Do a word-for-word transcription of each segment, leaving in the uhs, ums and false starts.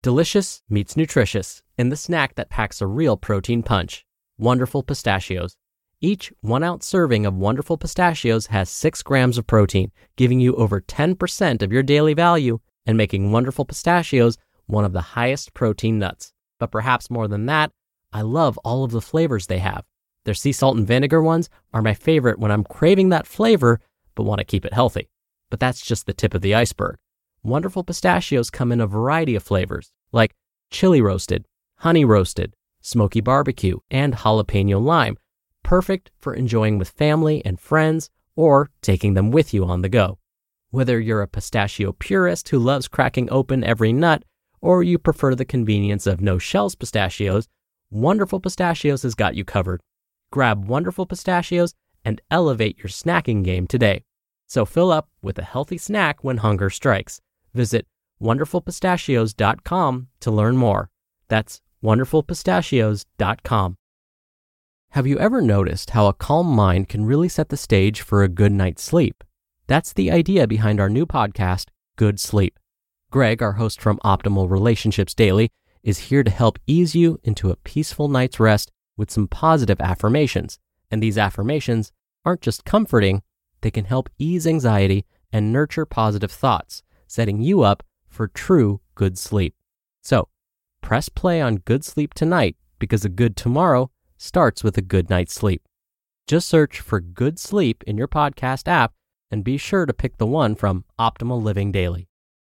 Delicious meets nutritious in the snack that packs a real protein punch. Wonderful Pistachios. Each one-ounce serving of Wonderful Pistachios has six grams of protein, giving you over ten percent of your daily value and making Wonderful Pistachios one of the highest protein nuts. But perhaps more than that, I love all of the flavors they have. Their sea salt and vinegar ones are my favorite when I'm craving that flavor but want to keep it healthy. But that's just the tip of the iceberg. Wonderful Pistachios come in a variety of flavors, like chili roasted, honey roasted, smoky barbecue, and jalapeno lime, perfect for enjoying with family and friends or taking them with you on the go. Whether you're a pistachio purist who loves cracking open every nut, or you prefer the convenience of no-shells pistachios, Wonderful Pistachios has got you covered. Grab Wonderful Pistachios and elevate your snacking game today. So fill up with a healthy snack when hunger strikes. Visit wonderful pistachios dot com to learn more. That's wonderful pistachios dot com. Have you ever noticed how a calm mind can really set the stage for a good night's sleep? That's the idea behind our new podcast, Good Sleep. Greg, our host from Optimal Relationships Daily, is here to help ease you into a peaceful night's rest with some positive affirmations. And these affirmations aren't just comforting, they can help ease anxiety and nurture positive thoughts, setting you up for true good sleep. So, press play on Good Sleep tonight because a good tomorrow starts with a good night's sleep. Just search for Good Sleep in your podcast app and be sure to pick the one from Optimal Living Daily.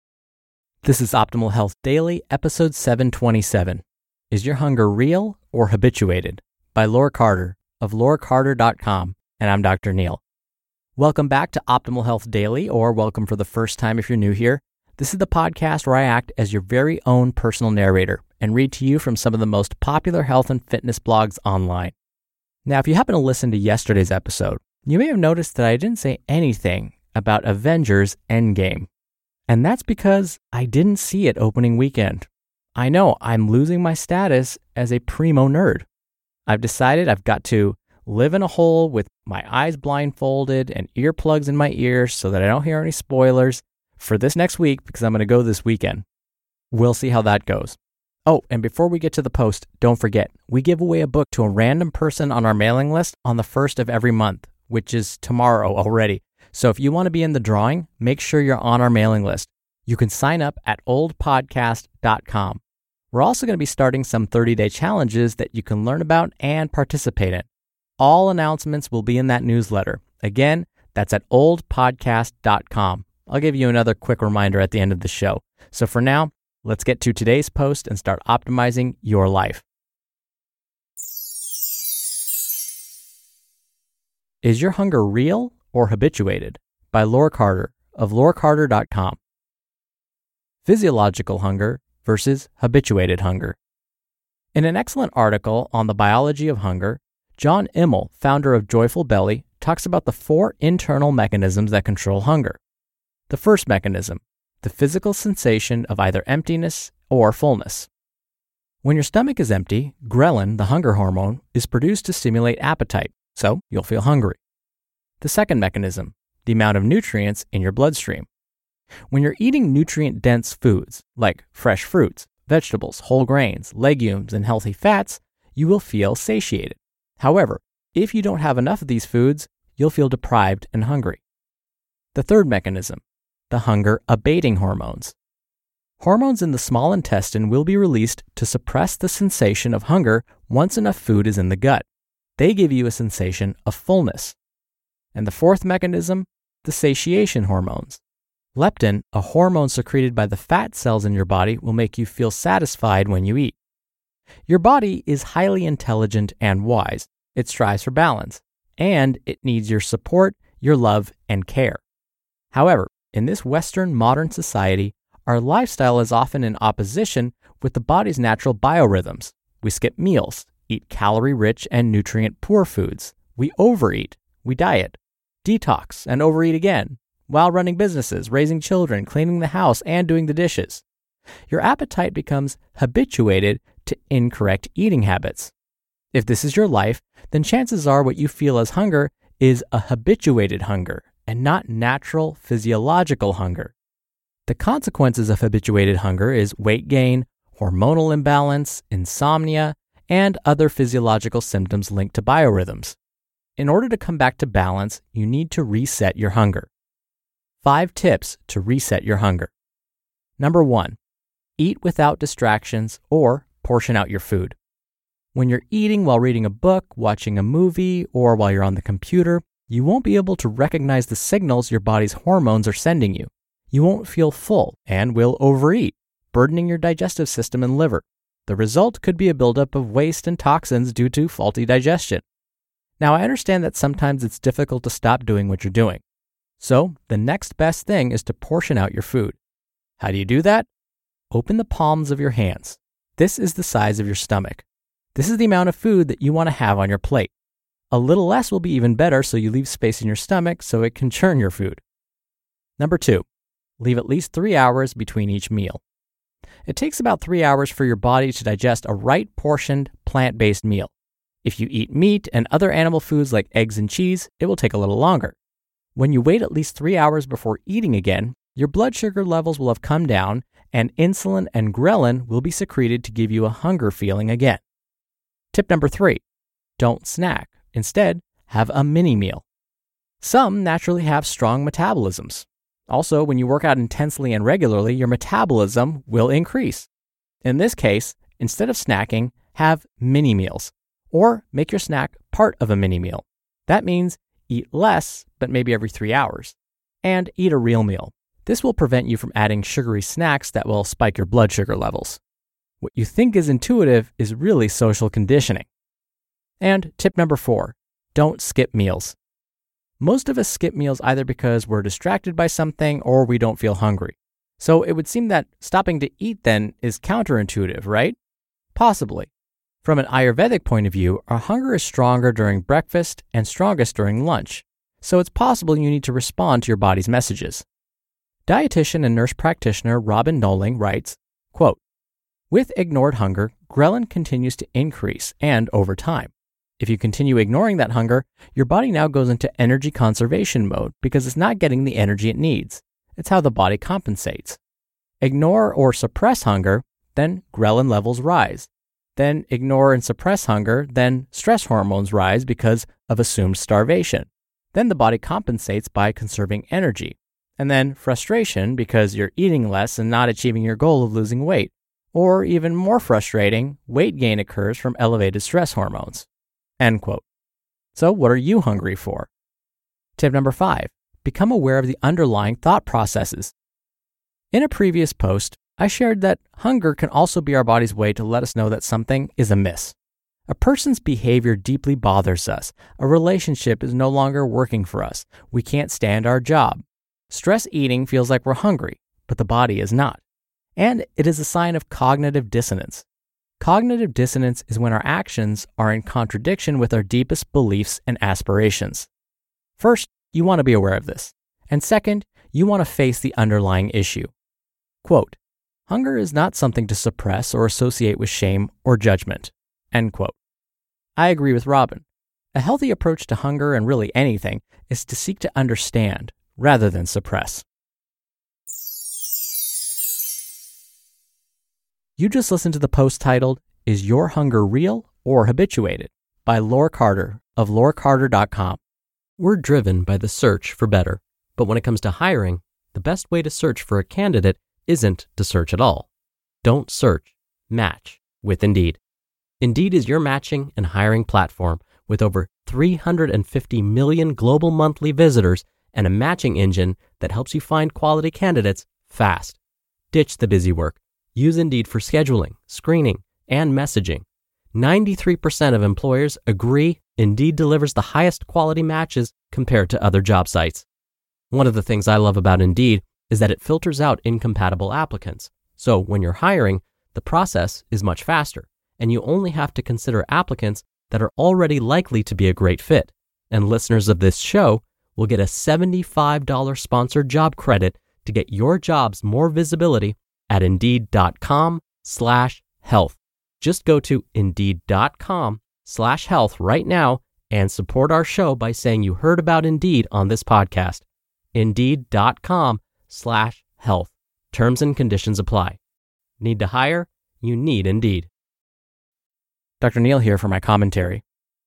This is Optimal Health Daily, episode seven twenty-seven. Is your hunger real or habituated? By Laura Carter of laura carter dot com, and I'm Doctor Neil. Welcome back to Optimal Health Daily, or welcome for the first time if you're new here. This is the podcast where I act as your very own personal narrator and read to you from some of the most popular health and fitness blogs online. Now, if you happen to listen to yesterday's episode, you may have noticed that I didn't say anything about Avengers Endgame. And that's because I didn't see it opening weekend. I know I'm losing my status as a primo nerd. I've decided I've got to live in a hole with my eyes blindfolded and earplugs in my ears so that I don't hear any spoilers for this next week because I'm going to go this weekend. We'll see how that goes. Oh, and before we get to the post, don't forget, we give away a book to a random person on our mailing list on the first of every month, which is tomorrow already. So if you want to be in the drawing, make sure you're on our mailing list. You can sign up at old podcast dot com. We're also going to be starting some thirty-day challenges that you can learn about and participate in. All announcements will be in that newsletter. Again, that's at old podcast dot com. I'll give you another quick reminder at the end of the show. So for now, let's get to today's post and start optimizing your life. Is your hunger real or habituated? By Laura Carter of laura carter dot com. Physiological hunger versus habituated hunger. In an excellent article on the biology of hunger, John Immel, founder of Joyful Belly, talks about the four internal mechanisms that control hunger. The first mechanism, the physical sensation of either emptiness or fullness. When your stomach is empty, ghrelin, the hunger hormone, is produced to stimulate appetite, so you'll feel hungry. The second mechanism, the amount of nutrients in your bloodstream. When you're eating nutrient-dense foods, like fresh fruits, vegetables, whole grains, legumes, and healthy fats, you will feel satiated. However, if you don't have enough of these foods, you'll feel deprived and hungry. The third mechanism, the hunger-abating hormones. Hormones in the small intestine will be released to suppress the sensation of hunger once enough food is in the gut. They give you a sensation of fullness. And the fourth mechanism, the satiation hormones. Leptin, a hormone secreted by the fat cells in your body, will make you feel satisfied when you eat. Your body is highly intelligent and wise. It strives for balance, and it needs your support, your love, and care. However, in this Western modern society, our lifestyle is often in opposition with the body's natural biorhythms. We skip meals, eat calorie-rich and nutrient-poor foods. We overeat, we diet, detox, and overeat again, while running businesses, raising children, cleaning the house, and doing the dishes. Your appetite becomes habituated to incorrect eating habits. If this is your life, then chances are what you feel as hunger is a habituated hunger and not natural physiological hunger. The consequences of habituated hunger is weight gain, hormonal imbalance, insomnia, and other physiological symptoms linked to biorhythms. In order to come back to balance, you need to reset your hunger. Five tips to reset your hunger. Number one, eat without distractions or portion out your food. When you're eating while reading a book, watching a movie, or while you're on the computer, you won't be able to recognize the signals your body's hormones are sending you. You won't feel full and will overeat, burdening your digestive system and liver. The result could be a buildup of waste and toxins due to faulty digestion. Now, I understand that sometimes it's difficult to stop doing what you're doing. So, the next best thing is to portion out your food. How do you do that? Open the palms of your hands. This is the size of your stomach. This is the amount of food that you want to have on your plate. A little less will be even better, so you leave space in your stomach so it can churn your food. Number two, leave at least three hours between each meal. It takes about three hours for your body to digest a right-portioned, plant-based meal. If you eat meat and other animal foods like eggs and cheese, it will take a little longer. When you wait at least three hours before eating again, your blood sugar levels will have come down and insulin and ghrelin will be secreted to give you a hunger feeling again. Tip number three, don't snack. Instead, have a mini meal. Some naturally have strong metabolisms. Also, when you work out intensely and regularly, your metabolism will increase. In this case, instead of snacking, have mini meals, or make your snack part of a mini meal. That means eat less, but maybe every three hours, and eat a real meal. This will prevent you from adding sugary snacks that will spike your blood sugar levels. What you think is intuitive is really social conditioning. And tip number four, don't skip meals. Most of us skip meals either because we're distracted by something or we don't feel hungry. So it would seem that stopping to eat then is counterintuitive, right? Possibly. From an Ayurvedic point of view, our hunger is stronger during breakfast and strongest during lunch. So it's possible you need to respond to your body's messages. Dietitian and nurse practitioner Robin Noling writes, quote, with ignored hunger, ghrelin continues to increase and over time. If you continue ignoring that hunger, your body now goes into energy conservation mode because it's not getting the energy it needs. It's how the body compensates. Ignore or suppress hunger, then ghrelin levels rise. Then ignore and suppress hunger, then stress hormones rise because of assumed starvation. Then the body compensates by conserving energy. And then frustration because you're eating less and not achieving your goal of losing weight. Or even more frustrating, weight gain occurs from elevated stress hormones. End quote. So what are you hungry for? Tip number five, become aware of the underlying thought processes. In a previous post, I shared that hunger can also be our body's way to let us know that something is amiss. A person's behavior deeply bothers us. A relationship is no longer working for us. We can't stand our job. Stress eating feels like we're hungry, but the body is not. And it is a sign of cognitive dissonance. Cognitive dissonance is when our actions are in contradiction with our deepest beliefs and aspirations. First, you want to be aware of this. And second, you want to face the underlying issue. Quote, hunger is not something to suppress or associate with shame or judgment. End quote. I agree with Robin. A healthy approach to hunger and really anything is to seek to understand rather than suppress. You just listened to the post titled, Is Your Hunger Real or Habituated? By Laura Carter of laura carter dot com. We're driven by the search for better, but when it comes to hiring, the best way to search for a candidate isn't to search at all. Don't search, match with Indeed. Indeed is your matching and hiring platform with over three hundred fifty million global monthly visitors and a matching engine that helps you find quality candidates fast. Ditch the busy work. Use Indeed for scheduling, screening, and messaging. ninety-three percent of employers agree Indeed delivers the highest quality matches compared to other job sites. One of the things I love about Indeed is that it filters out incompatible applicants. So when you're hiring, the process is much faster, and you only have to consider applicants that are already likely to be a great fit. And listeners of this show will get a seventy-five dollars sponsored job credit to get your jobs more visibility at indeed.com slash health. Just go to indeed.com slash health right now and support our show by saying you heard about Indeed on this podcast. Indeed.com slash health. Terms and conditions apply. Need to hire? You need Indeed. Doctor Neal here for my commentary.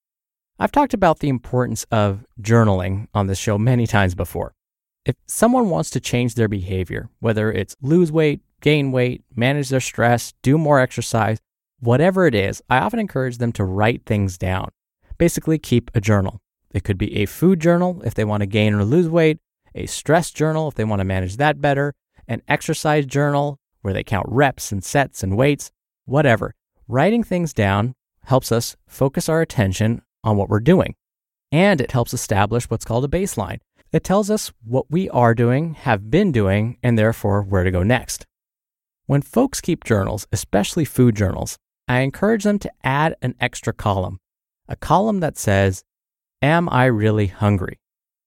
I've talked about the importance of journaling on this show many times before. If someone wants to change their behavior, whether it's lose weight, gain weight, manage their stress, do more exercise, whatever it is, I often encourage them to write things down. Basically, keep a journal. It could be a food journal if they want to gain or lose weight, a stress journal if they want to manage that better, an exercise journal where they count reps and sets and weights, whatever. Writing things down helps us focus our attention on what we're doing, and it helps establish what's called a baseline. It tells us what we are doing, have been doing, and therefore where to go next. When folks keep journals, especially food journals, I encourage them to add an extra column, a column that says, "Am I really hungry?"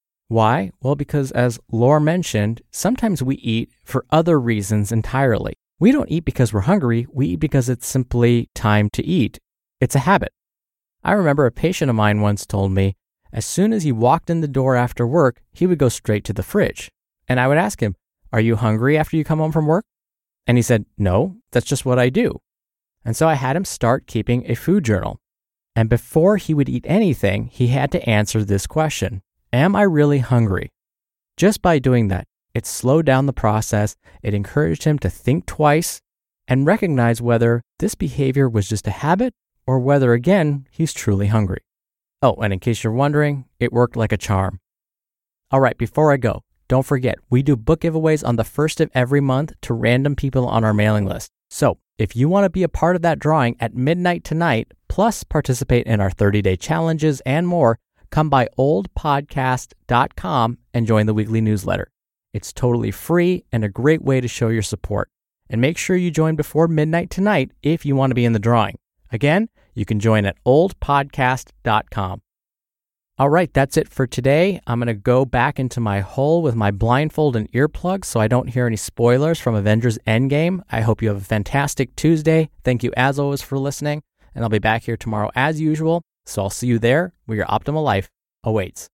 Why? Well, because as Laura mentioned, sometimes we eat for other reasons entirely. We don't eat because we're hungry, we eat because it's simply time to eat. It's a habit. I remember a patient of mine once told me, as soon as he walked in the door after work, he would go straight to the fridge. And I would ask him, "Are you hungry after you come home from work?" And he said, "No, that's just what I do." And so I had him start keeping a food journal. And before he would eat anything, he had to answer this question: am I really hungry? Just by doing that, it slowed down the process, it encouraged him to think twice and recognize whether this behavior was just a habit or whether, again, he's truly hungry. Oh, and in case you're wondering, it worked like a charm. All right, before I go, don't forget, we do book giveaways on the first of every month to random people on our mailing list. So if you want to be a part of that drawing at midnight tonight, plus participate in our thirty-day challenges and more, come by old podcast dot com and join the weekly newsletter. It's totally free and a great way to show your support. And make sure you join before midnight tonight if you want to be in the drawing. Again, you can join at old podcast dot com. All right, that's it for today. I'm going to go back into my hole with my blindfold and earplugs so I don't hear any spoilers from Avengers Endgame. I hope you have a fantastic Tuesday. Thank you as always for listening, and I'll be back here tomorrow as usual. So I'll see you there where your optimal life awaits.